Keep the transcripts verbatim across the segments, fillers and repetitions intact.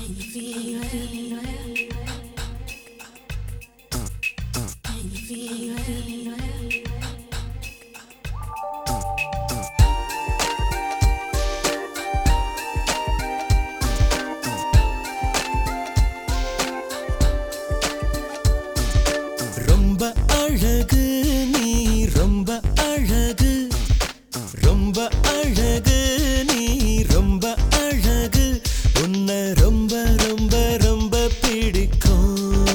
ரொம்ப அழகு நீ ரொம்ப அழகு ரொம்ப அழகு நீ ரொம்ப அழகு உன்னை ரொம்ப ரொம்ப ரொம்ப பிடிக்கும்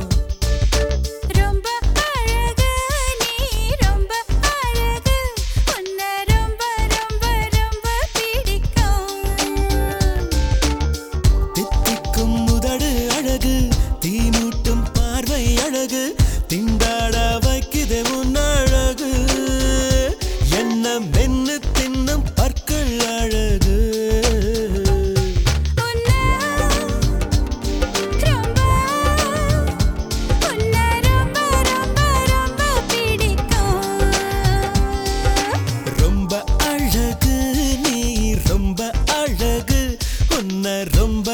ரொம்ப அழகு நீ ரொம்ப அழகு உன்னை ரொம்ப ரொம்ப ரொம்ப பிடிக்கும் தித்திக்கும் முதடு அழகு தீமூட்டும் பார்வை அழகு திண்டாட வைக்குதே உன் அழகு என்ன மென்னு தின்னும் பற்கள் அழகு உன்னை ரொம்ப உன்னை ரொம்ப ரொம்ப ரொம்ப பிடிக்கும் ரொம்ப அழகு நீ ரொம்ப அழகு உன்னை ரொம்ப